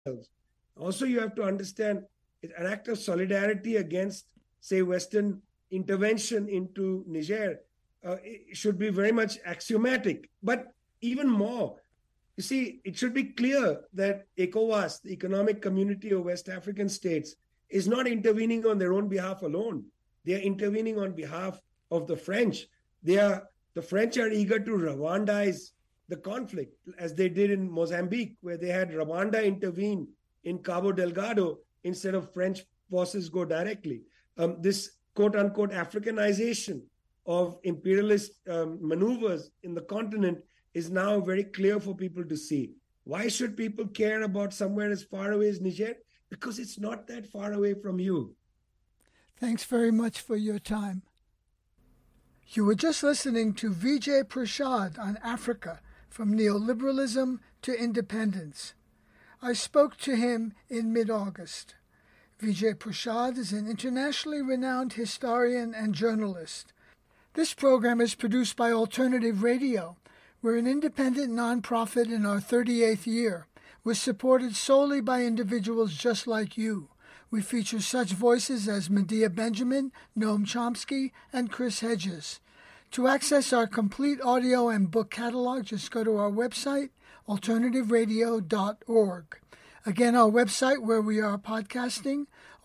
Also, you have to understand an act of solidarity against, say, Western intervention into Niger it should be very much axiomatic. But even more, you see, it should be clear that ECOWAS, the Economic Community of West African States, is not intervening on their own behalf alone. They are intervening on behalf of the French. The French are eager to Rwandaize the conflict, as they did in Mozambique, where they had Rwanda intervene in Cabo Delgado instead of French forces go directly. This quote-unquote Africanization of imperialist maneuvers in the continent is now very clear for people to see. Why should people care about somewhere as far away as Niger? Because it's not that far away from you. Thanks very much for your time. You were just listening to Vijay Prashad on Africa, from neoliberalism to independence. I spoke to him in mid-August. Vijay Prashad is an internationally renowned historian and journalist. This program is produced by Alternative Radio. We're an independent nonprofit in our 38th year. We're supported solely by individuals just like you. We feature such voices as Medea Benjamin, Noam Chomsky, and Chris Hedges. To access our complete audio and book catalog, just go to our website, alternativeradio.org. Again, our website where we are podcasting,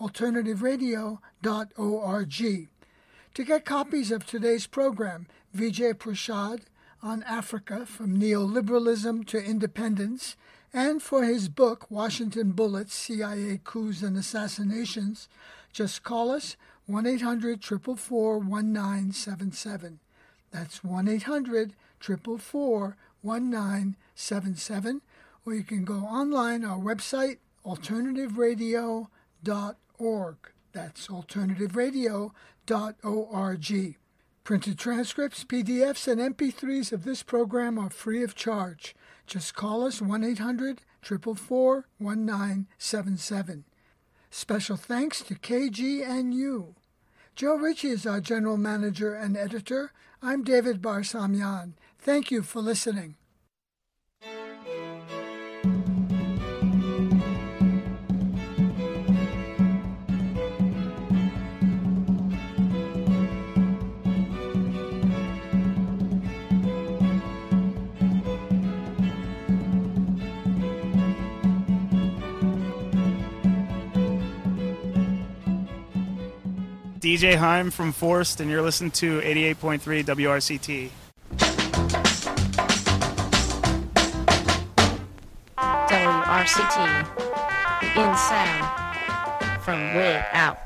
alternativeradio.org. To get copies of today's program, Vijay Prashad on Africa, from neoliberalism to independence, and for his book, Washington Bullets, CIA Coups and Assassinations, just call us 1-800-444-1977. That's 1-800-444-1977. Or you can go online, our website, alternativeradio.org. That's alternativeradio.org. Printed transcripts, PDFs, and MP3s of this program are free of charge. Just call us 1-800-444-1977. Special thanks to KGNU. Joe Ritchie is our general manager and editor. I'm David Barsamian. Thank you for listening. DJ Heim from Forst, and you're listening to 88.3 WRCT. WRCT, in sound, from way out.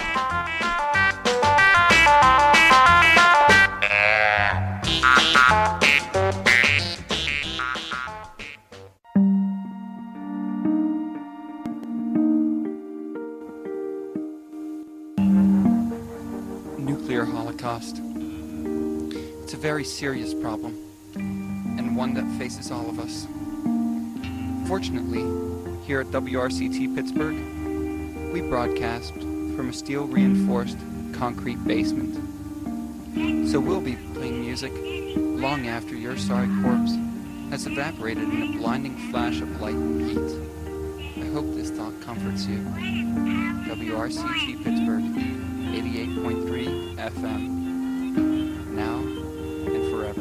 Nuclear holocaust. It's a very serious problem, and one that faces all of us. Fortunately, here at WRCT Pittsburgh, we broadcast from a steel-reinforced concrete basement. So we'll be playing music long after your sorry corpse has evaporated in a blinding flash of light and heat. I hope this thought comforts you. WRCT Pittsburgh, 88.3 FM, now and forever.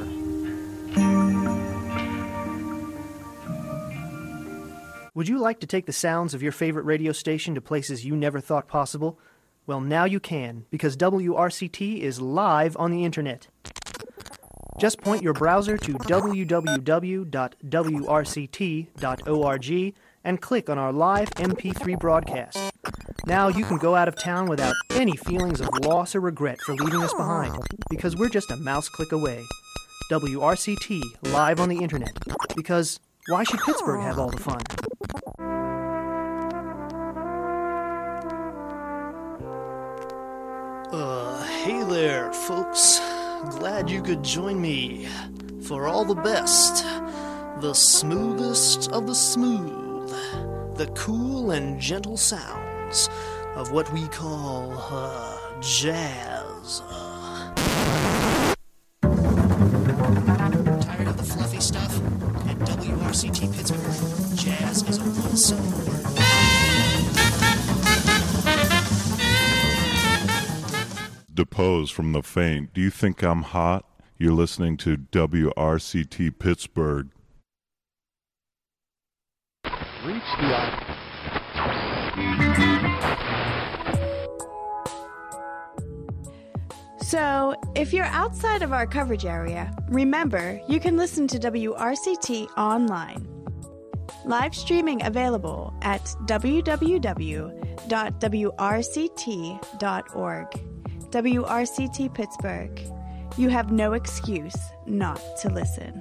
Would you like to take the sounds of your favorite radio station to places you never thought possible? Well, now you can, because WRCT is live on the internet. Just point your browser to www.wrct.org and click on our live MP3 broadcast. Now you can go out of town without any feelings of loss or regret for leaving us behind, because we're just a mouse click away. WRCT, live on the internet, because why should Pittsburgh have all the fun? Hey there, folks. Glad you could join me for all the best, the smoothest of the smooth, the cool and gentle sounds of what we call jazz. Tired of the fluffy stuff? At WRCT Pittsburgh, jazz is a one-syllable word. deposed from the faint. Do you think I'm hot? You're listening to WRCT Pittsburgh. Reach the So, if you're outside of our coverage area, remember you can listen to WRCT online. Live streaming available at www.wrct.org. WRCT Pittsburgh. You have no excuse not to listen.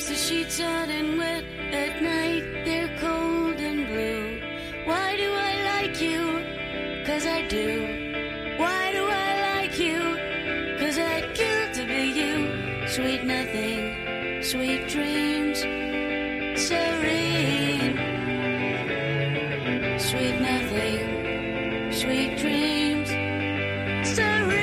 the sheets out and wet at night, they're cold and blue. Why do I like you? 'Cause I do. Why do I like you? 'Cause I'd kill to be you. Sweet nothing, sweet dreams, serene. Sweet nothing, sweet dreams, serene.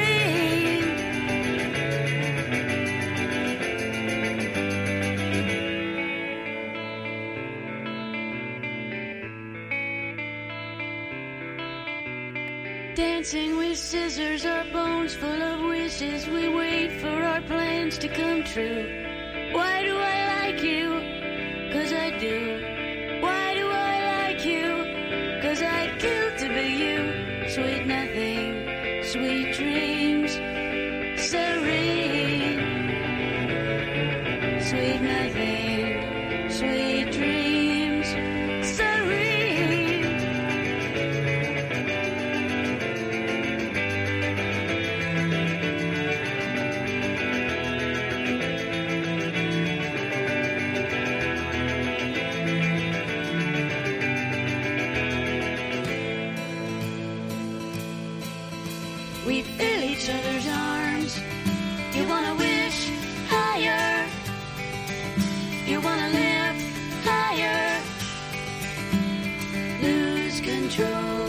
Dancing with scissors, our bones full of wishes. We wait for our plans to come true. Why do I like you? 'Cause I do. Why do I like you? 'Cause I'd kill to be you. Sweet nothing, sweet dreams, serene. Sweet nothing, sweet dreams, serene. We fill each other's arms. You wanna wish higher. You wanna live higher. Lose control.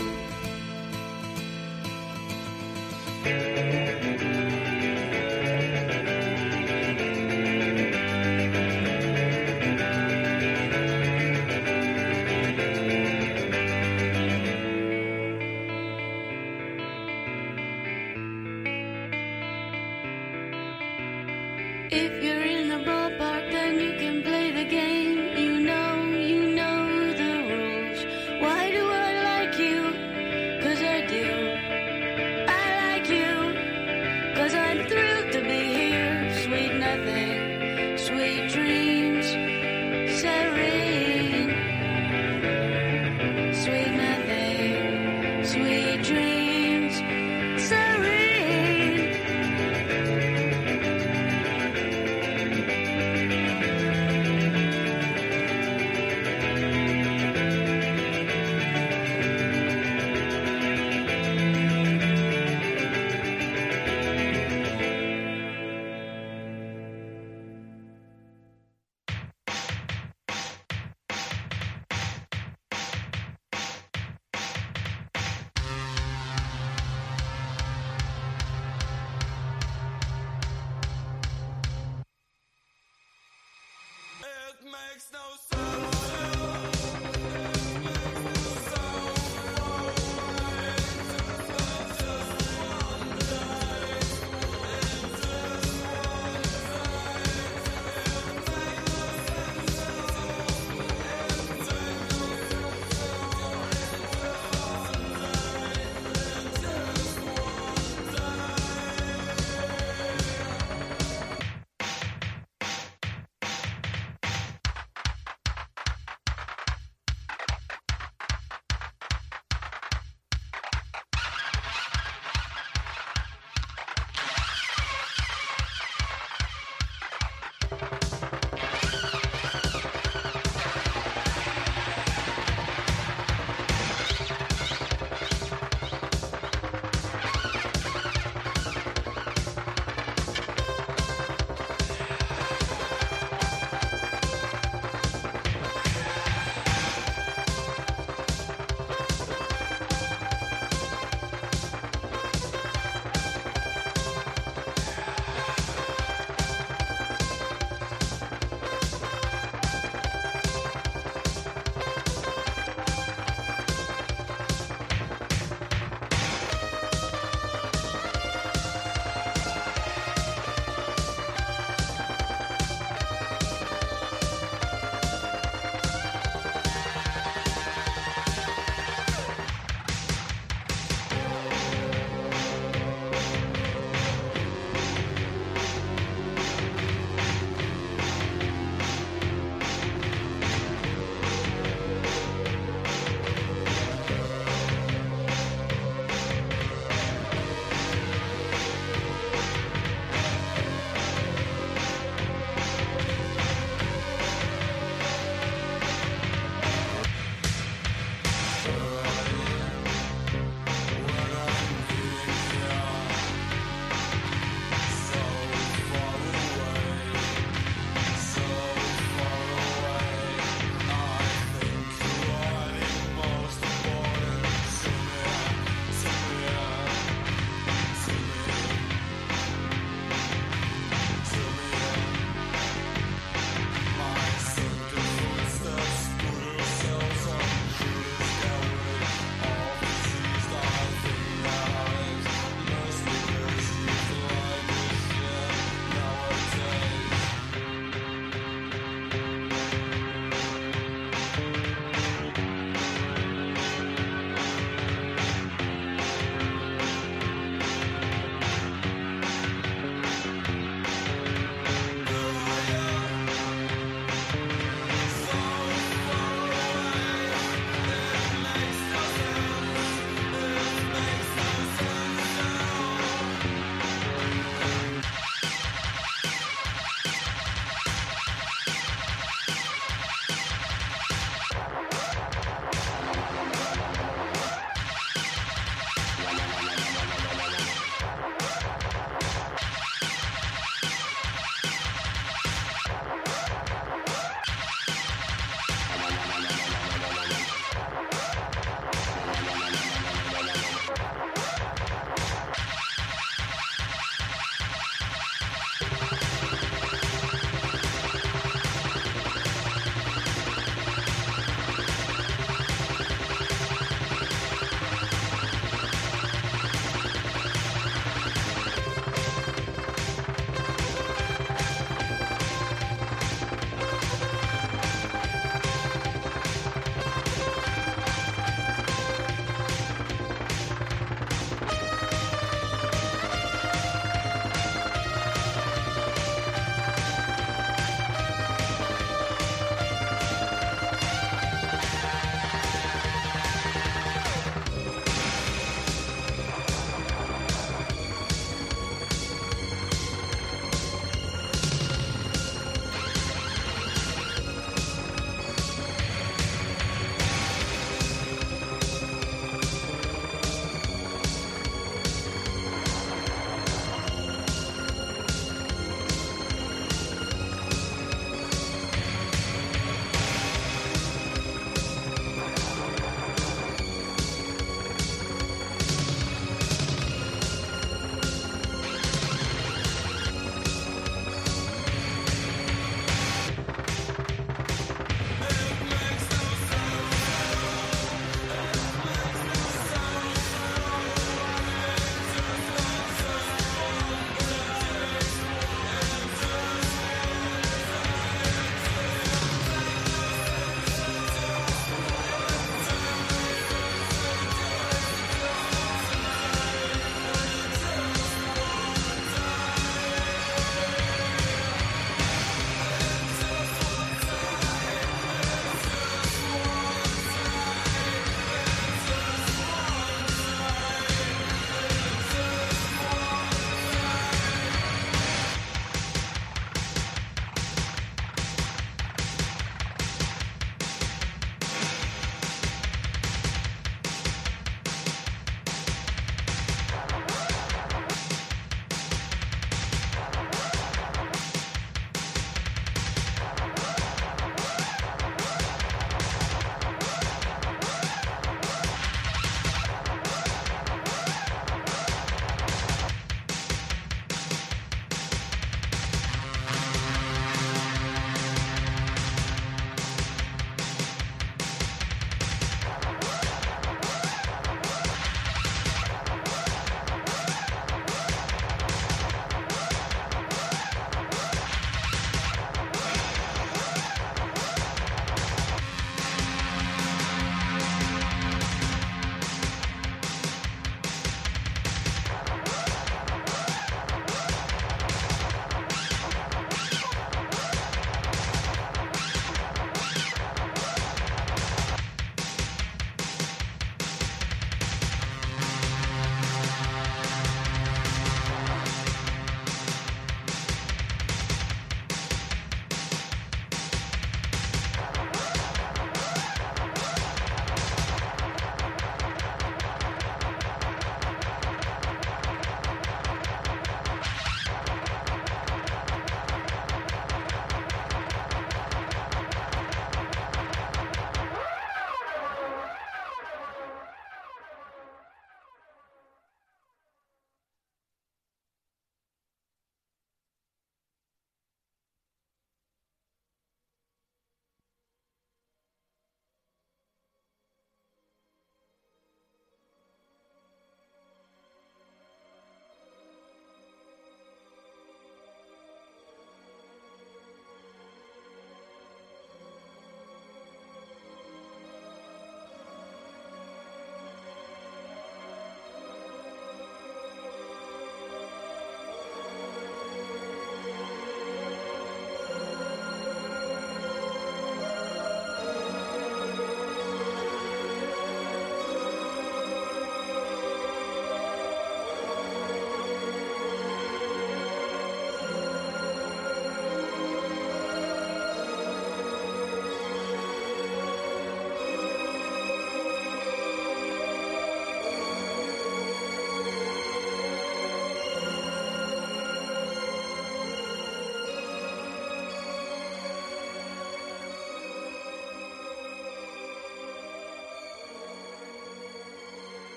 If you're in the ballpark, then you can play the game. You know the rules. Why do I like you? 'Cause I do. I like you. 'Cause I'm thrilled to be here. Sweet nothing, sweet dreams, serene. Sweet nothing, sweet dreams, serene.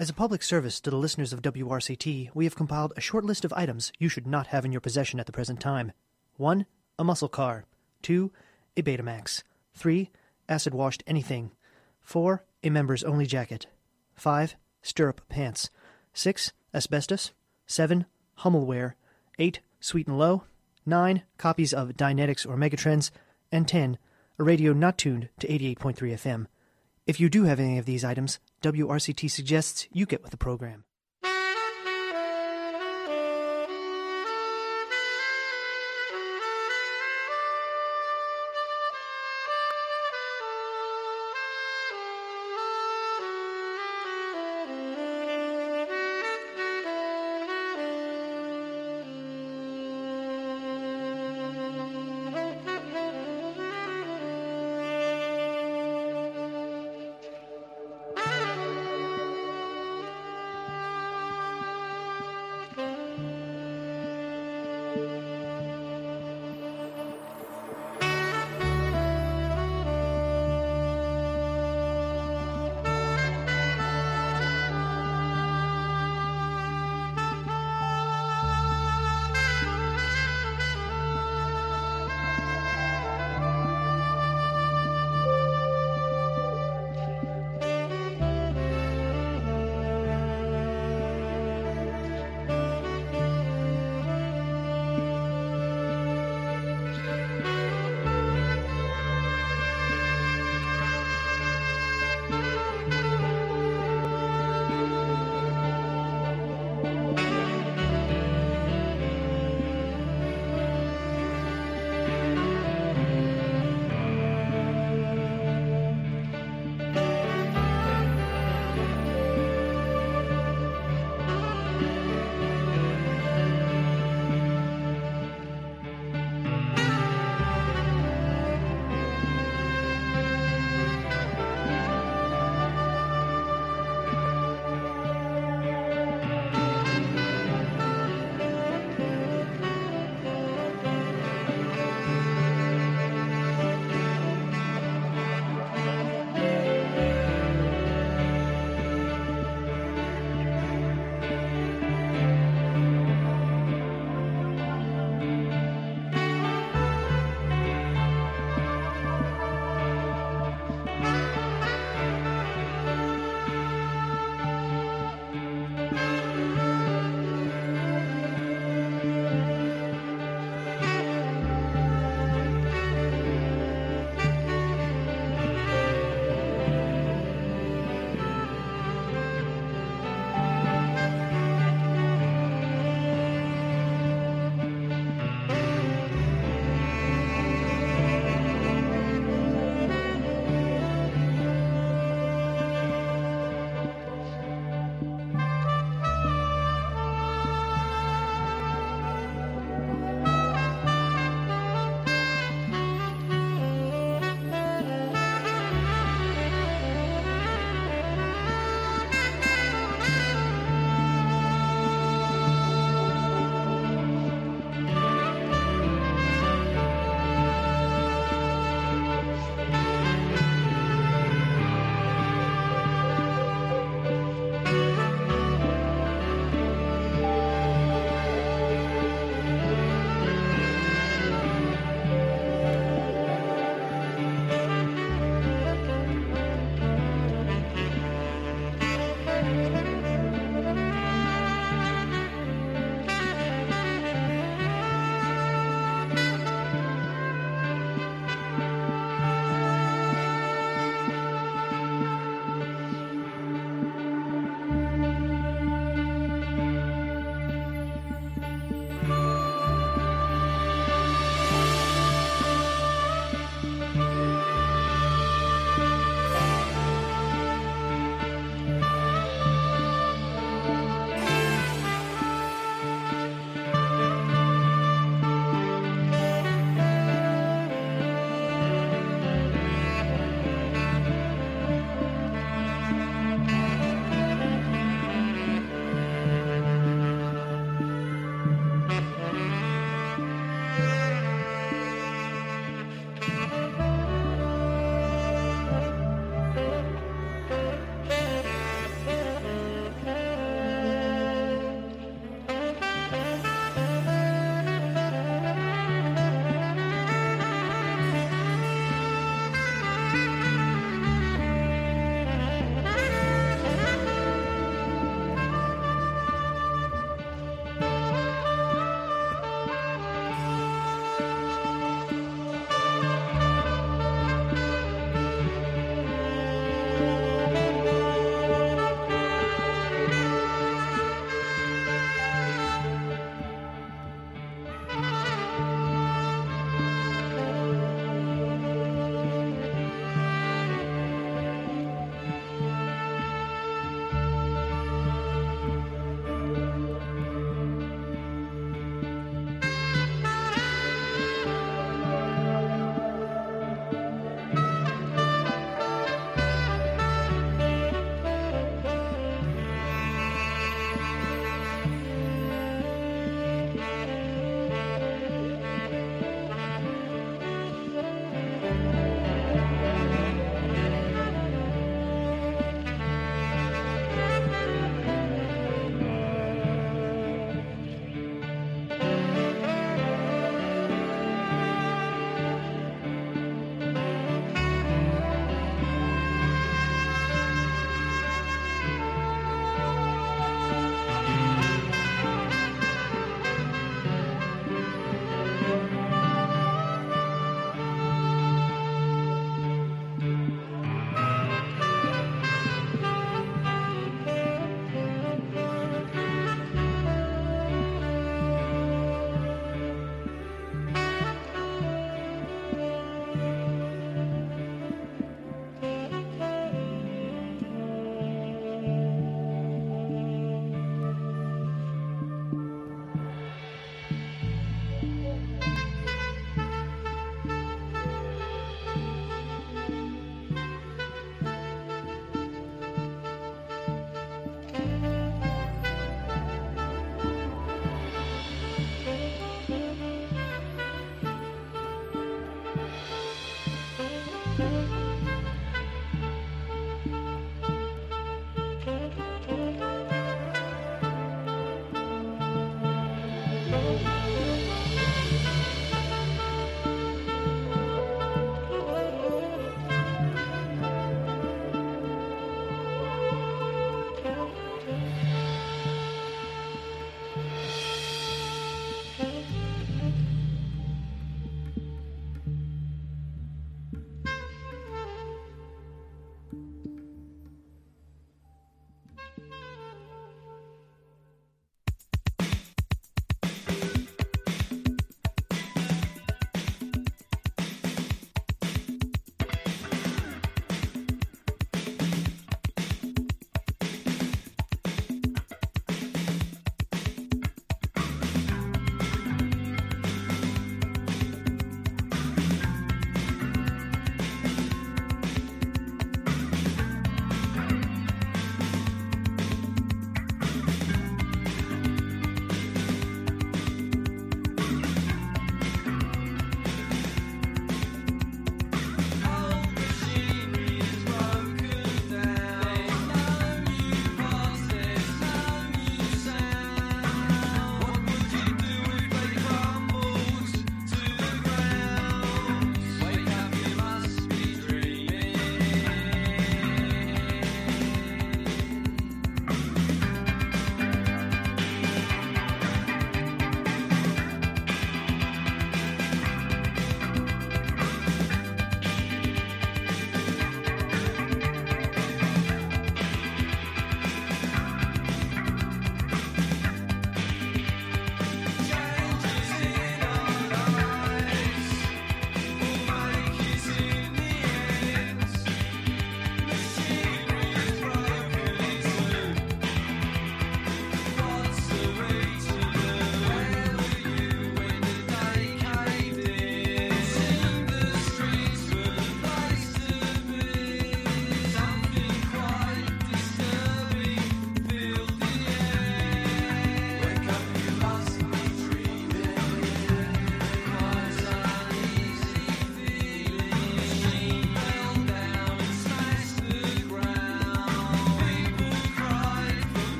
As a public service to the listeners of WRCT, we have compiled a short list of items you should not have in your possession at the present time. 1. A muscle car. 2. A Betamax. 3. Acid-washed anything. 4. A members-only jacket. 5. Stirrup pants. 6. Asbestos. 7. Hummelware. 8. Sweet and Low. 9. Copies of Dynetics or Megatrends. And 10. A radio not tuned to 88.3 FM. If you do have any of these items, WRCT suggests you get with the program.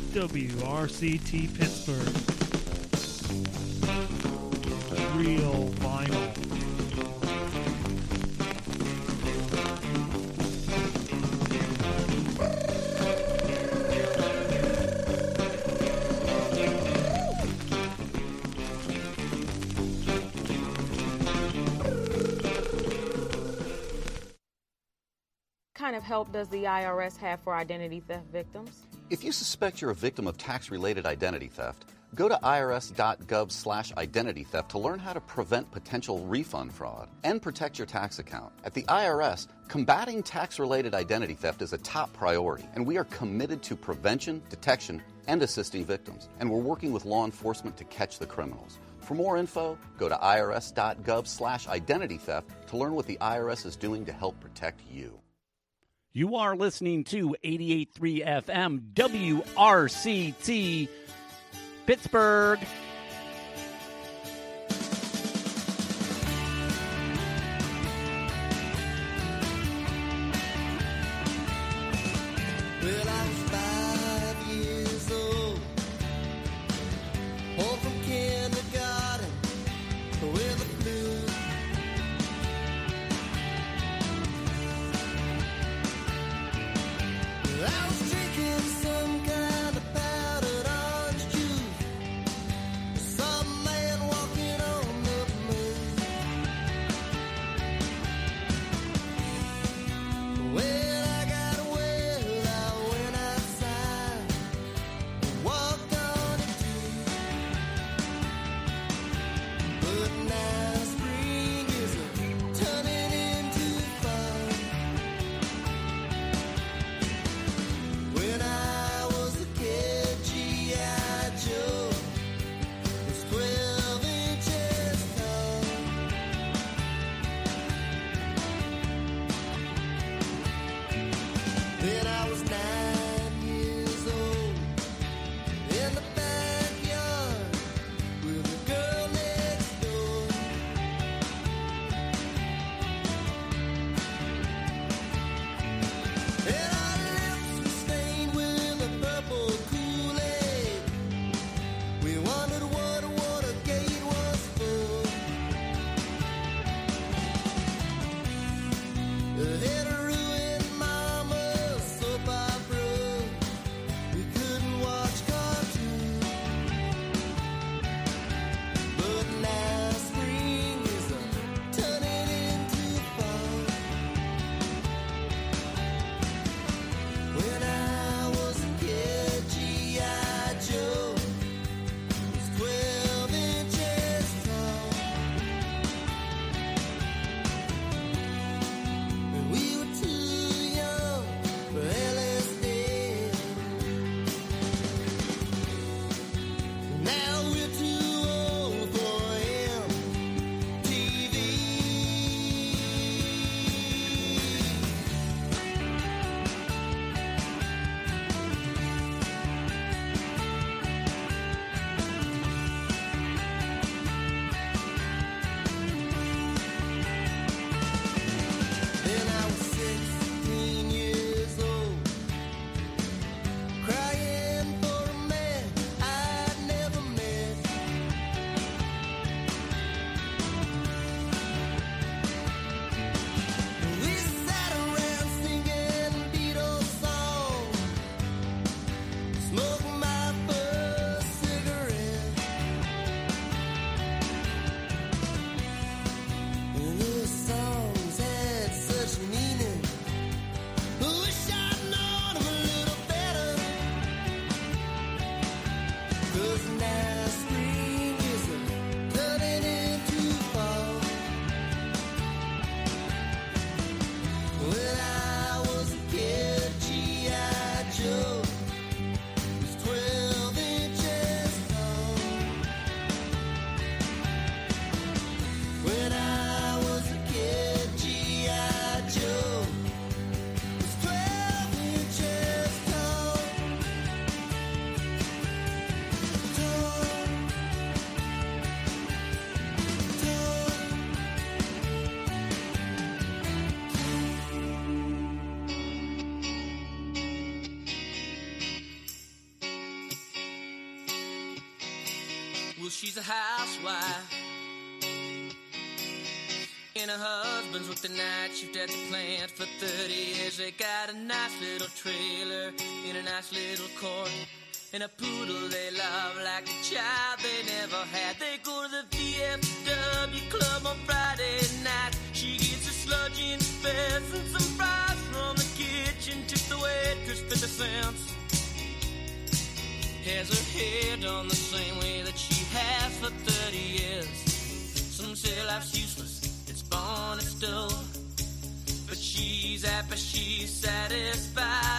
WRCT Pittsburgh. Real vinyl. What kind of help does the IRS have for identity theft victims? If you suspect you're a victim of tax-related identity theft, go to irs.gov/identity theft to learn how to prevent potential refund fraud and protect your tax account. At the IRS, combating tax-related identity theft is a top priority, and we are committed to prevention, detection, and assisting victims. And we're working with law enforcement to catch the criminals. For more info, go to irs.gov/identity theft to learn what the IRS is doing to help protect you. You are listening to 88.3 FM WRCT Pittsburgh. Well, I was 5 years old, home from kindergarten with the flu. I was drinking some kind of powdered orange juice. Saw a man walking on the moon. Well, I got well, I went outside, walked on it too. But now spring is turning into fall. she's a housewife. And her husband's worked the night shift at the plant for 30 years. They got a nice little trailer in a nice little court, and a poodle they love like a child they never had. They go to the VFW club on Friday night. She gets a sludge in fest and some fries from the kitchen. Tips the waitress 50 cents. Has her hair done the same way that she has for 30 years. Some say life's useless, it's born, it's dull, but she's happy, she's satisfied.